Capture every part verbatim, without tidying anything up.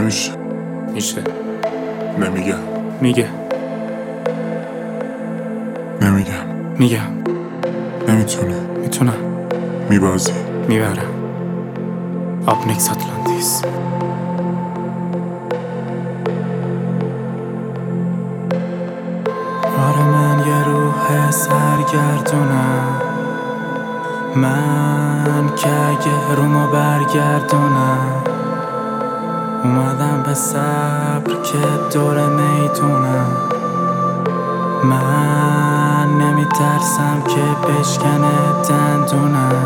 نمیشه. میشه. نمیگم. میگه. نمیگم. میگم. نمیتونه. میتونم. میبازی. میبرم. آبنیکس آتلانتیس. آره من یه روح سرگردونم، من که اگه رومو برگردونم اومدم به صبر که دور میدونم. من نمیترسم که بشکنه دندونم،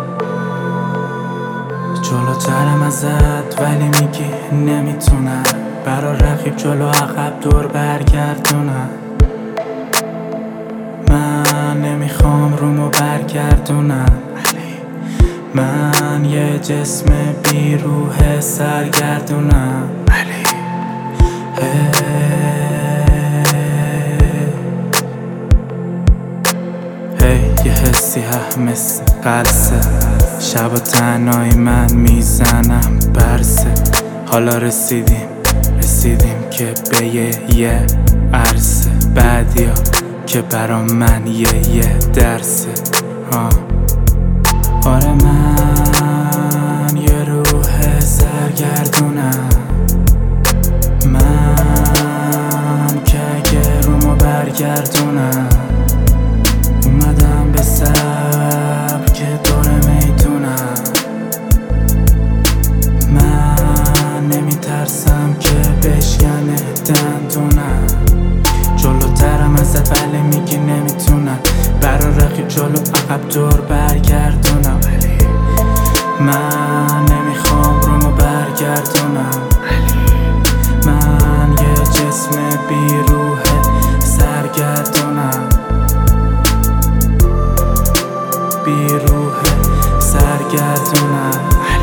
جلوترم ازت ولی میگی نمیتونم. برا رقیب جلو عقب دور برگردونم. من نمیخوام رومو برگردونم، من یه جسم بی روح سرگردونم. هی یه حسی ها مثل قلسه، شب و تنهایی من میزنم برسه. حالا رسیدیم رسیدیم که به یه یه عرصه بعدیا که برا من یه یه درسه. ها آره من یه روح سرگردونم، من که اگه رومو برگردونم اومدم به صبر که دور میدونم. من نمیترسم که بشکنه دندونم، جلوترم ازت ولی میگی نمیتونم. برا رقیب جلو عقب دور برگردونم. من نمیخوام رومو برگردونم، من یه جسم بی روح سرگردونم، بی روح سرگردونم.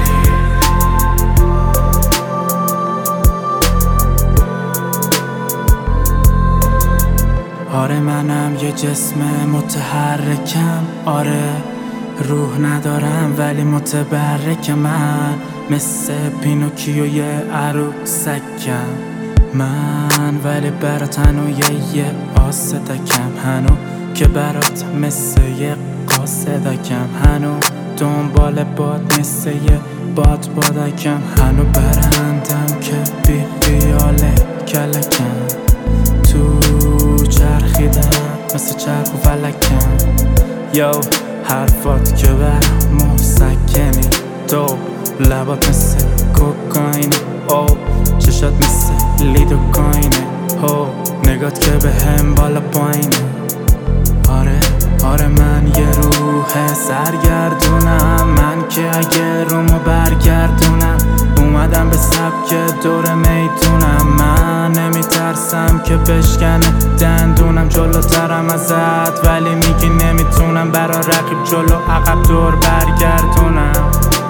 آره منم یه جسم متحرکم، آره روح ندارم ولی متبرکم. من مثل پینوکیو یه عروسکم من، ولی برات هنو یه یه آسدکم. هنو که برات مثل یه قاصدکم، هنو دنبال باد مثل یه باد بادکم. هنو برندم که بی خیاله کلکم، تو چرخیدم مثل چرخ و فلکم. یو حرفات که برام مسکنی، تو لبات مثل کوکاینی، او چشات مثل لیدوکاینه، هو نگات که به هم بالا پایینه. آره آره من یه روح سرگردونم، من که اگه رومو برگردونم اومدم به سبک دور میدونم. من نمیترسم که بشکنه دندونم، جلوترم ازت ولی میگی نمیتونم. برا رقیب جلو عقب دور برگردونم.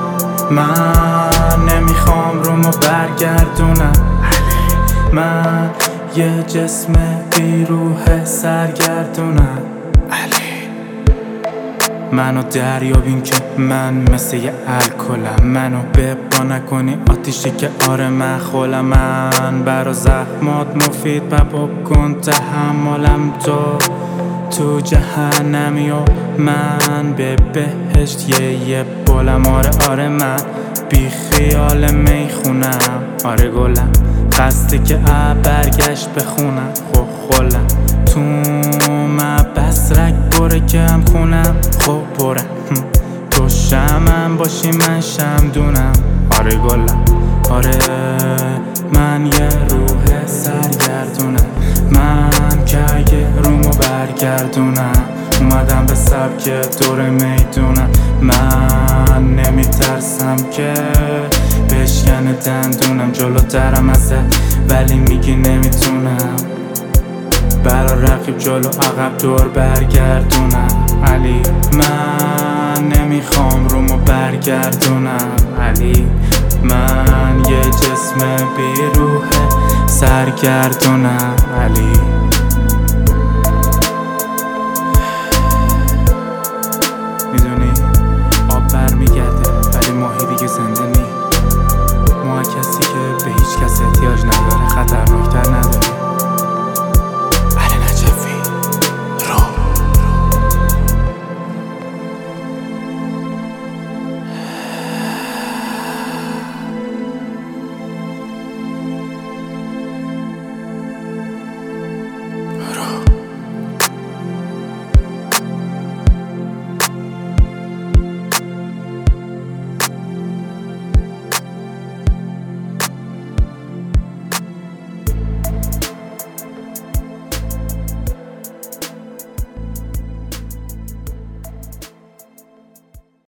من نمیخوام رومو برگردونم، من یه جسم بی روح سرگردونم. منو دریابین که من مثل یه الکلم، منو ببا نکنی آتیشی که آره من خولم. من برا زخمات مفید بابا کن تحملم، تو تو جهنمی و من به بهشت یه یه بولم. آره آره من بی خیال میخونم، آره گلم خسته که برگشت بخونم. خب خولم تو مبسرک بره کم خونم، خب برم تو شمم باشی من شمدونم. آره گلم آره من یه روح سرگردونم، من که اگه رومو برگردونم اومدم به سبک دور میدونم. من نمیترسم که بشکنه دندونم، جلوترم ازت ولی میگی نمیتونم. برا رقیب جلو عقب دور برگردونم. علی من نمیخوام رومو برگردونم، علی من یه جسم بی روح سرگردونم. علی